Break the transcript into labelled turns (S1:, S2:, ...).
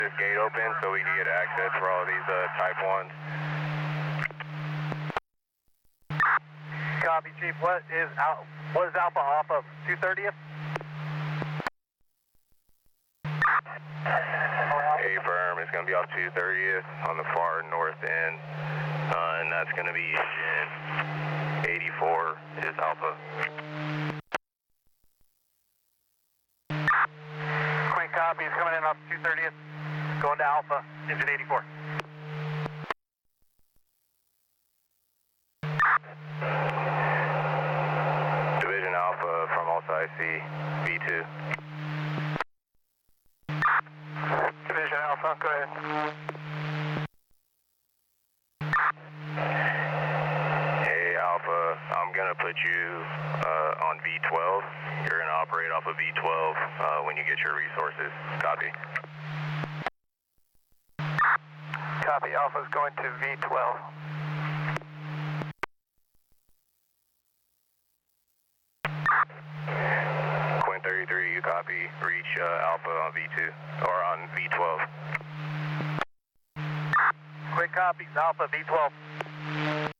S1: this gate open so we can get access for all these Type 1s.
S2: Copy, Chief. What is Alpha off of 230th?
S1: Affirm, it's going to be off 230th on the far north end, and that's going to be engine 84 is Alpha.
S2: Quick copy, is coming in off 230th, going to Alpha, engine 84.
S1: Division Alpha from also IC, V2.
S2: Division Alpha, go ahead.
S1: Hey Alpha, I'm going to put you on V12. You're going to operate off of V12 when you get your resources. Copy.
S2: Copy, Alpha's going to V12.
S1: Quinn 33, you copy. Reach Alpha on V2, or on V12.
S2: Quick copies, Alpha V12.